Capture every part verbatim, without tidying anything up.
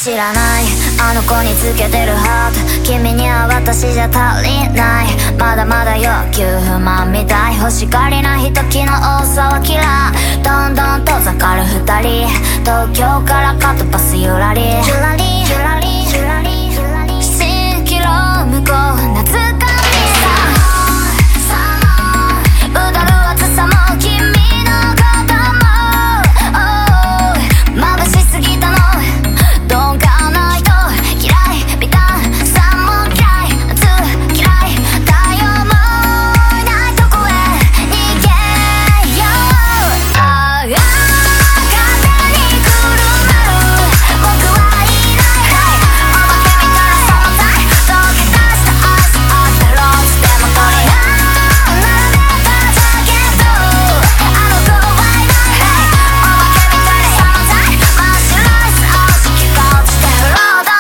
知らないあの子につけてるハート、君には私じゃ足りない、まだまだ要求不満みたい、欲しがりな人気の多さは嫌い、どんどん遠ざかる二人、東京からカットパスゆらりゆらりゆらりゆらりゆらり、蜃気楼向こう懐かしさ、うだる暑さも君のことも眩しすぎたのどんかな人嫌いビタンさんも嫌い夏嫌い太陽もいないとこへ逃げよう、ああ勝手にくるまる僕はいないお化けみたいな存在溶け出したアイスあってローズでも取り並べたジャケットあの子はいないお化けみたいな存在真っ白い掃除機が落ちてるロード、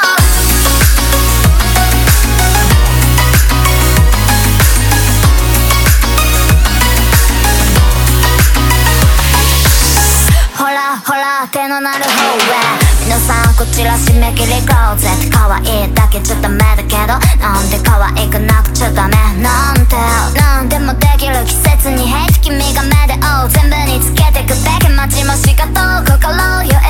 ほらほら手のなる方へ皆さんこちら締め切りクローゼット、可愛いだけじゃダメだけどなんで可愛くなくちゃダメなんて、なんでもできる季節にヘイト君が目で追う全部につけてくべき待ちもしかと心揺れ